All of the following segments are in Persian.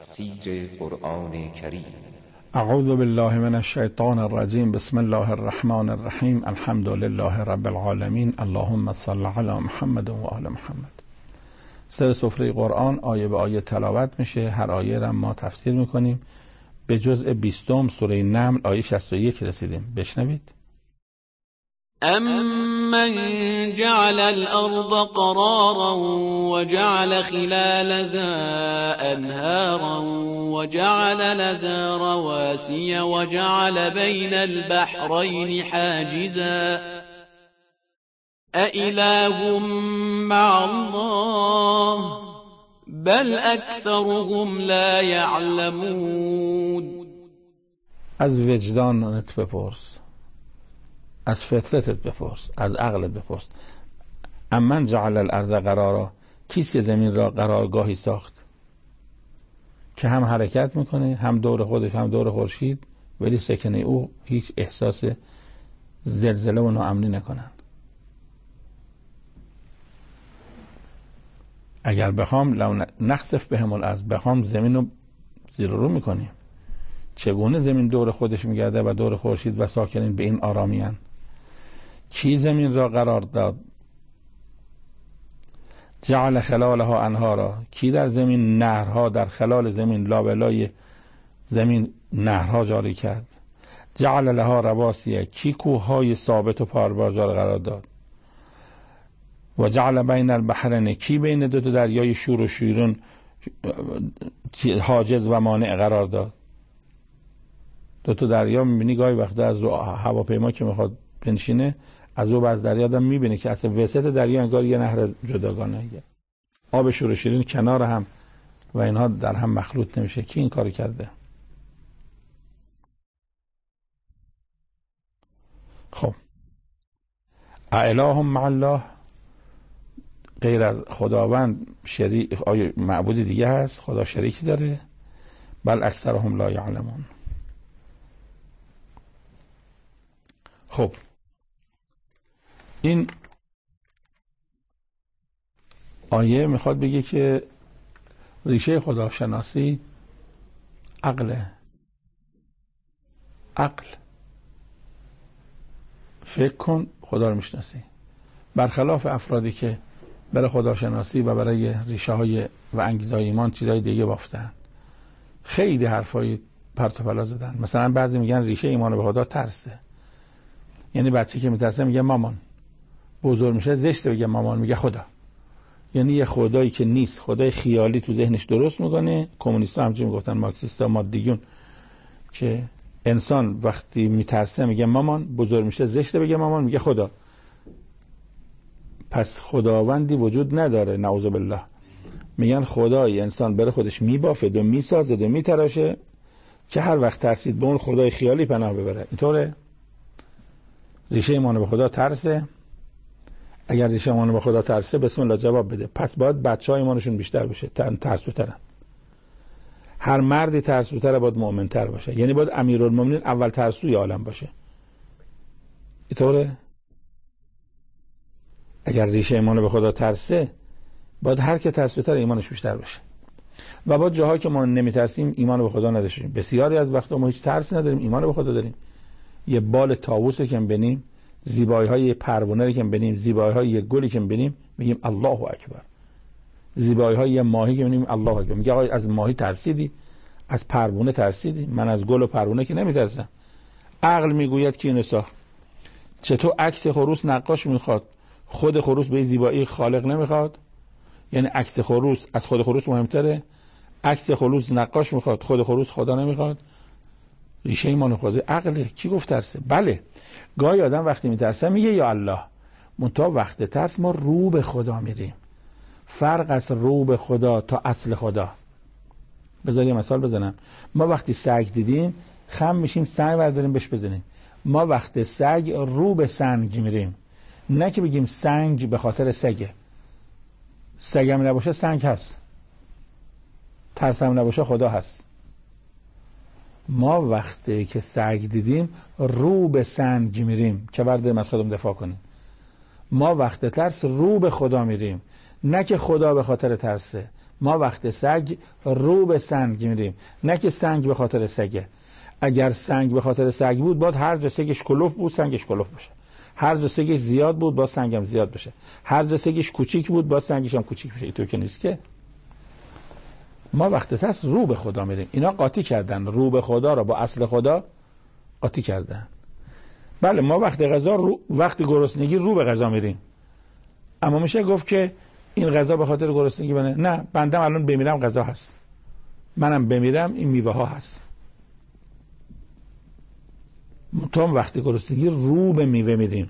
تفسیر قرآن کریم. اعوذ بالله من الشیطان الرجیم. بسم الله الرحمن الرحیم. الحمد لله رب العالمین. اللهم صل علی محمد و آل محمد. سر سفره قرآن آیه به آیه تلاوت میشه. هر آیه را ما تفسیر میکنیم. به جزء 20 سوره نمل آیه 61 رسیدیم. بشنوید. أَمَّنْ جَعَلَ الْأَرْضَ قَرَارًا وَجَعَلَ خِلَالَهَا أَنْهَارًا وَجَعَلَ لَهَا رَوَاسِيَ وَجَعَلَ بَيْنَ الْبَحْرَيْنِ حَاجِزًا أَإِلَٰهٌ مَّعَ اللَّهِ بَلْ أَكْثَرُهُمْ لَا يَعْلَمُونَ. از وجدانت بپرس، از فطرتت بپرس، از عقلت بپرس. امن جعل الارض قرارا، کیست که زمین را قرارگاهی ساخت که هم حرکت میکنه، هم دور خودش هم دور خورشید، ولی سکنه او هیچ احساس زلزله و ناامنی نکنن. اگر بخوام لو نخسف بهم الارض، بخوام زمین رو زیر رو میکنیم. چگونه زمین دور خودش میگرده و دور خورشید و ساکنین به این آرامیان؟ کی زمین را قرار داد؟ جعل خلالها انهارا، کی در زمین نهرها، در خلال زمین لابلای زمین نهرها جاری کرد؟ جعل لها رواسیه، کی کوههای ثابت و پایدار قرار داد؟ و جعل بین البحرین، کی بین دو دریای شور و شیرین حاجز و مانع قرار داد؟ دو دریا میبینی گاهی وقتا از هواپیما که میخواد بنشینه، از او باز دریا آدم میبینه که اصلا وسط دریا انگار یه نهر جداگانه، آب شور و شیرین کنار هم و اینها در هم مخلوط نمیشه. کی این کارو کرده؟ خب اله مع الله، غیر از خداوند شریک آیا معبود دیگه هست؟ خدا شریکی داره؟ بل اکثرهم لا یعلمون. خب این آیه میخواد بگه که ریشه خداشناسی عقله. عقل، فکر کن خدا رو میشناسی. برخلاف افرادی که برای خداشناسی و برای ریشه های و انگیزه های ایمان چیزهای دیگه بافتن، خیلی حرفای پرت و پلا زدن. مثلا بعضی میگن ریشه ایمان به خدا ترسه، یعنی بچه که میترسه میگه مامان، بزرگ میشه زشته بگه مامان، میگه خدا. یعنی یه خدایی که نیست، خدای خیالی تو ذهنش درست میکنه. کمونیست‌ها همچنین میگفتن، مارکسیست‌ها مادیون، که انسان وقتی میترسه میگه مامان، بزرگ میشه زشته بگه مامان، میگه خدا. پس خداوندی وجود نداره، نعوذ بالله. میگن خدای انسان بره خودش میبافه و میسازه و میتراشه که هر وقت ترسید به اون خدای خیالی پناه ببره. اینطوره؟ ریشه ایمان به خدا ترسه. اگر ریشه ایمان به خدا ترسه، بسم الله جواب بده. پس باید بچه‌ها ایمانشون بیشتر بشه، ترسوترن. هر مردی ترسوتره باید مؤمن‌تر باشه، یعنی باید امیرالمومنین اول ترسوی عالم باشه. اینطوره؟ اگر ریشه ایمان به خدا ترسه، باید هر که ترسوتر ایمانش بیشتر باشه. و باید جاها که ما نمیترسیم ایمان به خدا نداشتیم. بسیاری از وقتا ما هیچ ترسی نداریم، ایمان به خدا داریم. یه بال طاووسی که ببینیم، زیبایی‌های پروانه‌ای که ببینیم، زیبایی‌های یه گلی که ببینیم، میگیم الله اکبر. زیبایی‌های یه ماهی که ببینیم الله اکبر. میگه آقا از ماهی ترسیدی؟ از پروانه ترسیدی؟ من از گل و پروانه که نمیترسم. عقل میگوید که اینو ساخت. چطور عکس خروس نقاش میخواد، خود خروس به زیبایی خالق نمیخواد؟ یعنی عکس خروس از خود خروس مهمتره؟ عکس خروس نقاش میخواد، خود خروس خدا نمیخواد؟ ریشه ایمان خدا عقله. کی گفت ترسه؟ بله، گاهی آدم وقتی میترسه میگه یا الله، منتها وقت ترس ما رو به خدا میریم. فرق از رو به خدا تا اصل خدا. بذار یه مثال بزنم. ما وقتی سگ دیدیم خم میشیم، سنگ برداریم بهش بزنیم. ما وقت سگ رو به سنگ میریم، نه که بگیم سنگ به خاطر سگه. سگم نباشه سنگ هست، ترسم نباشه خدا هست. ما وقتی که سگ دیدیم رو به سنگ میریم که برداریم از خودمون دفاع کنیم. ما وقت ترس رو به خدا میریم، نه که خدا به خاطر ترسه. ما وقت سگ رو به سنگ میریم، نه که سنگ به خاطر سگه. اگر سنگ به خاطر سگ بود، باید هر جا سگش کلوف بود سنگش کلوف باشه، هر جا سگش زیاد بود باید سنگم زیاد بشه، هر جا سگش کوچیک بود باید سنگش هم کوچیک بشه. اینطور که نیست که. ما وقت ترس رو به خدا میریم. اینا قاطی کردن رو به خدا را با اصل خدا قاطی کردن. بله ما وقت گرسنگی رو به غذا میریم، اما میشه گفت که این غذا به خاطر گرسنگی بنه؟ نه، بندم الان بمیرم غذا هست، منم بمیرم این میوه ها هست. تو هم وقتی گرسنگی رو به میوه میریم.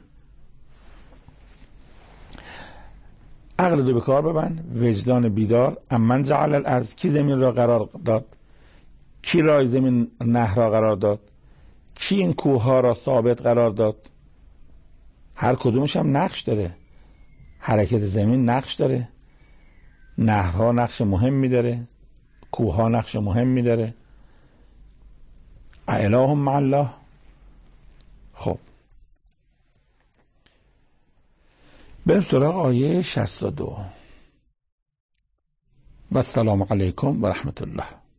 عقل رو به کار ببند، وجدان بیدار. امن جعل الارض، کی زمین را قرار داد؟ کی رای زمین نهر را قرار داد؟ کی این کوه ها را ثابت قرار داد؟ هر کدومش هم نقش داره. حرکت زمین نقش داره، نهرها نقش مهمی داره، کوه ها نقش مهمی داره. اله مع الله. خب بریم سراغ آیه 62. و السلام علیکم و رحمت الله.